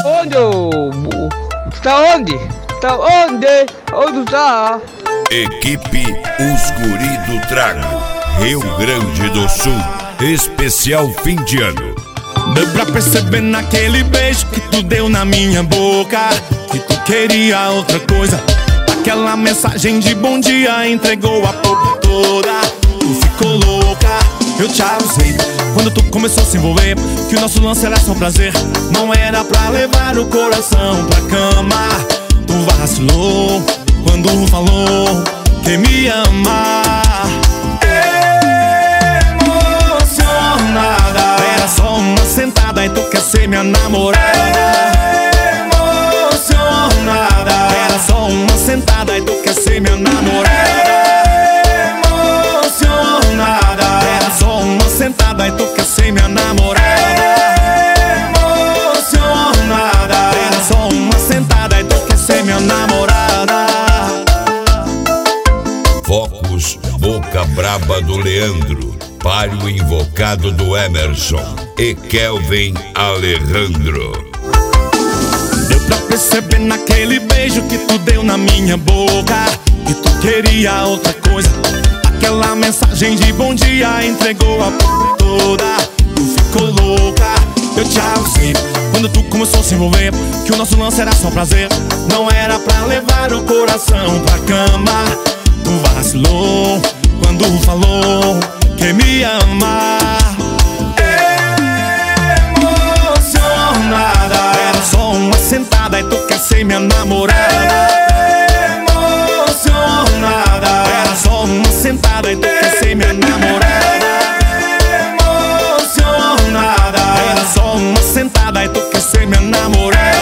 Onde? Tá onde? Tá onde? Onde tá? Equipe Os Guri do Trago, Rio Grande do Sul. Especial fim de ano. Deu pra perceber naquele beijo que tu deu na minha boca que tu queria outra coisa. Aquela mensagem de bom dia entregou a pouco toda. Tu ficou louca, eu te avisei quando tu começou a se envolver que o nosso lance era só prazer, não era pra levar o coração pra cama. Tu vacilou quando falou que me ama. Emocionada, era só uma sentada e tu quer ser minha namorada. Emocionada, era só uma sentada e tu quer ser minha namorada. Emocionada, era só uma sentada e tu quer ser minha namorada. Emocionada, era só uma sentada e tu quer ser minha namorada. Focus Boca Braba do Leandro, Palio Invocado do Emerson e Kelvin Alejandro. Deu pra perceber naquele beijo que tu deu na minha boca que tu queria outra coisa. Aquela mensagem de bom dia entregou a porra toda. Tu ficou louca, eu te avisei quando tu começou a se envolver que o nosso lance era só prazer, não era pra levar o coração pra cama. Tu vacilou quando falou que me ama. Emocionada, era só uma sentada e tu quer ser minha namorada. Emocionada, era só uma sentada e tu quer ser minha namorada. Emocionada, era só uma sentada e tu quer ser minha namorada.